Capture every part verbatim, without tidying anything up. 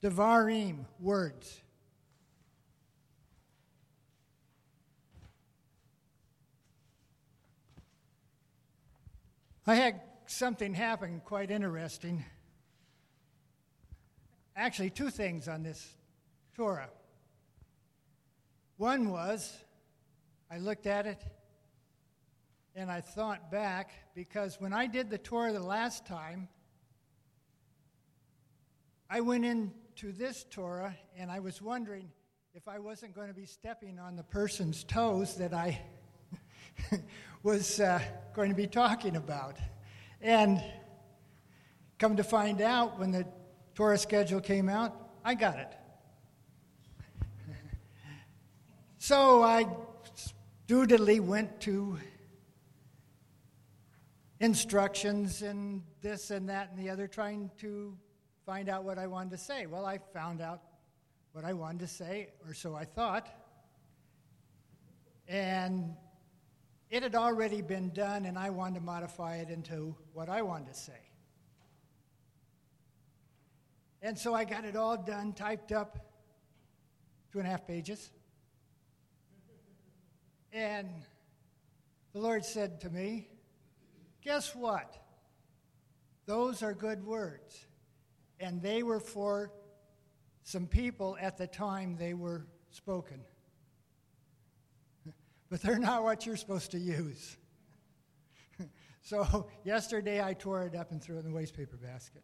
Devarim, words. I had something happen quite interesting. Actually, two things on this Torah. One was, I looked at it and I thought back, because when I did the Torah the last time, I went into this Torah and I was wondering if I wasn't going to be stepping on the person's toes that I was uh, going to be talking about. And come to find out, when the Torah schedule came out, I got it. So I stupidly went to instructions and this and that and the other, trying to find out what I wanted to say. Well, I found out what I wanted to say, or so I thought. And it had already been done, and I wanted to modify it into what I wanted to say. And so I got it all done, typed up, two and a half pages. And the Lord said to me, guess what? Those are good words. And they were for some people at the time they were spoken. But they're not what you're supposed to use. So yesterday I tore it up and threw it in the waste paper basket.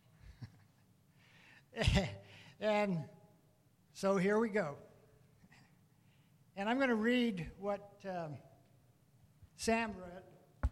And so here we go. And I'm going to read what um, Sam read.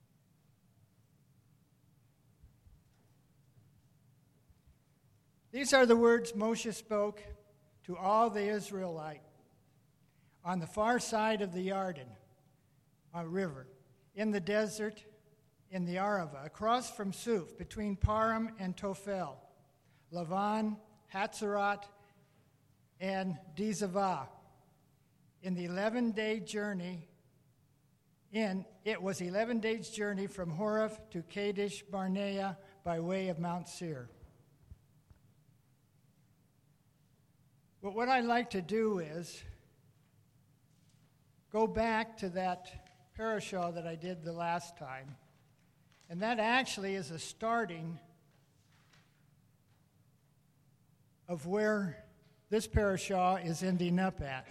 These are the words Moshe spoke to all the Israelites on the far side of the Yarden, a river, in the desert, in the Arava, across from Suf, between Param and Tophel, Lavan, Hatzerat, and Dizavah. In the eleven-day journey, in it was eleven days' journey from Horeb to Kadesh Barnea by way of Mount Seir. But what I'd like to do is go back to that parashah that I did the last time. And that actually is a starting of where this parashah is ending up at.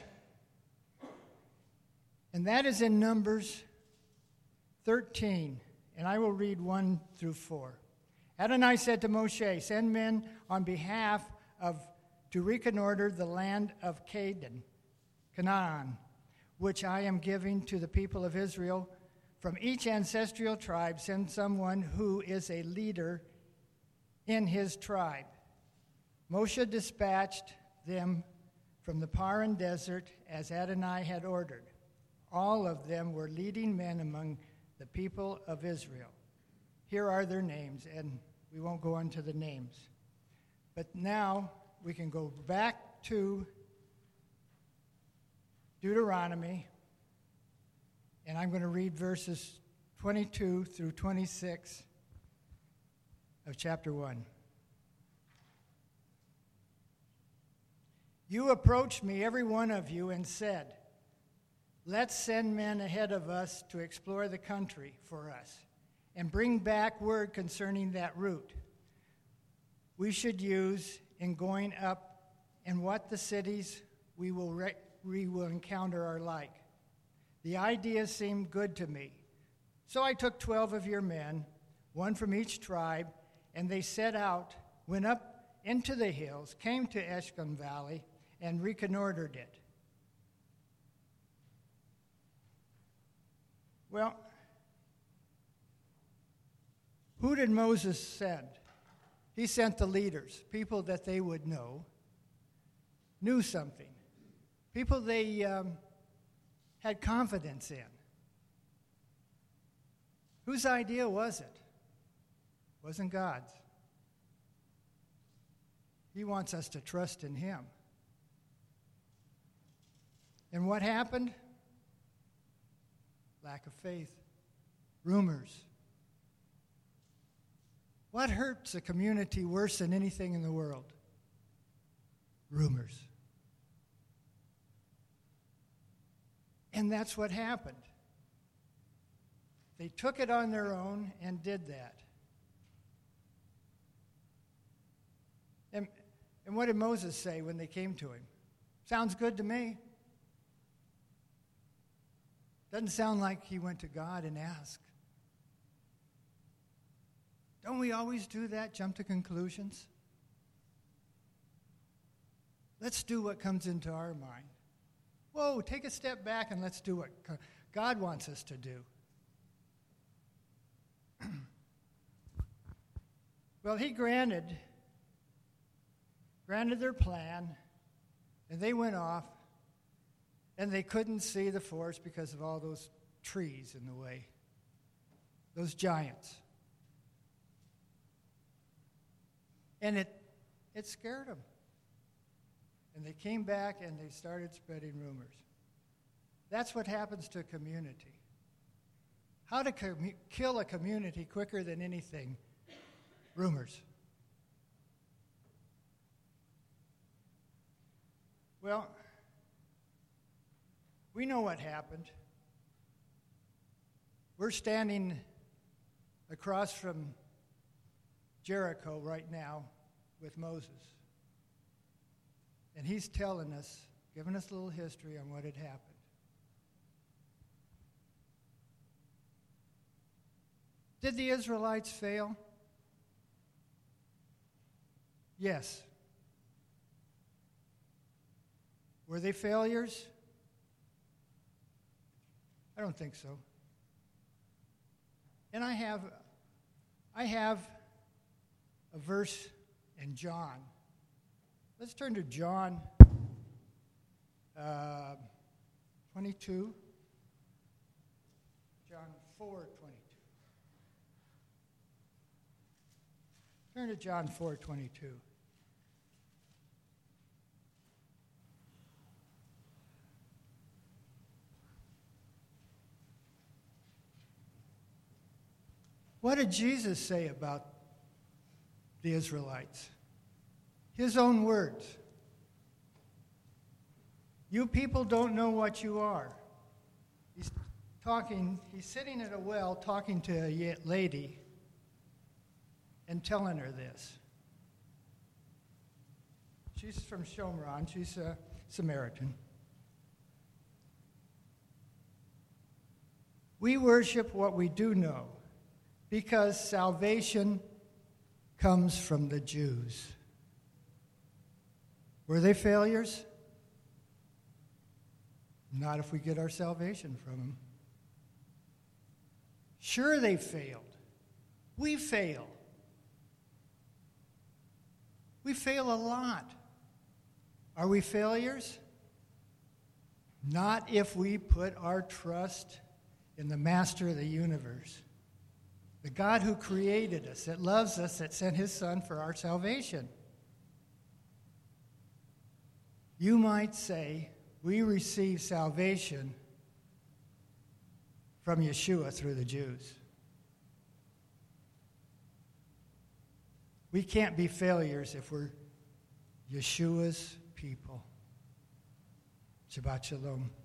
And that is in Numbers thirteen, and I will read one through four. Adonai said to Moshe, send men on behalf of, to reconnoiter the land of Canaan, Canaan, which I am giving to the people of Israel. From each ancestral tribe, send someone who is a leader in his tribe. Moshe dispatched them from the Paran desert as Adonai had ordered. All of them were leading men among the people of Israel. Here are their names, and we won't go into the names. But now we can go back to Deuteronomy, and I'm going to read verses twenty-two through twenty-six of chapter one. You approached me, every one of you, and said, let's send men ahead of us to explore the country for us and bring back word concerning that route we should use in going up, and what the cities we will, re- we will encounter are like. The idea seemed good to me. So I took twelve of your men, one from each tribe, and they set out, went up into the hills, came to Eshcol Valley, and reconnoitered it. Well, who did Moses send? He sent the leaders, people that they would know, knew something, people they um, had confidence in. Whose idea was it? It wasn't God's. He wants us to trust in him. And what happened? Lack of faith. Rumors. What hurts a community worse than anything in the world? rumors. And that's what happened. They took it on their own and did that. And, and what did Moses say when they came to him? Sounds good to me. Doesn't sound like he went to God and asked. Don't we always do that, jump to conclusions? Let's do what comes into our mind. Whoa, take a step back and let's do what God wants us to do. Well, he granted, granted their plan, and they went off, and they couldn't see the forest because of all those trees in the way, those giants. And it, it scared them. And they came back and they started spreading rumors. That's what happens to a community. How to com- kill a community quicker than anything? Rumors. Well, we know what happened. We're standing across from Jericho right now with Moses. And he's telling us, giving us a little history on what had happened. Did the Israelites fail? Yes. Were they failures? I don't think so. And I have, I have a verse in John. Let's turn to John uh, twenty-two. John four twenty-two. Turn to John four twenty-two. What did Jesus say about the Israelites? His own words. You people don't know what you are. He's talking, he's sitting at a well talking to a lady and telling her this. She's from Shomron. She's a Samaritan. We worship what we do know because salvation comes from the Jews. Were they failures? Not if we get our salvation from them. Sure, they failed. We fail. We fail a lot. Are we failures? Not if we put our trust in the Master of the universe, the God who created us, that loves us, that sent his Son for our salvation. You might say, we receive salvation from Yeshua through the Jews. We can't be failures if we're Yeshua's people. Shabbat Shalom.